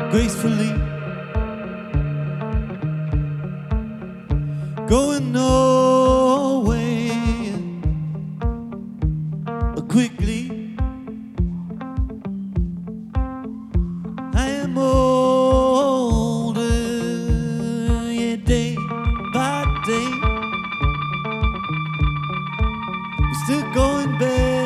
gracefully, going nowhere quickly. I am older, yeah, day by day. We're still going back.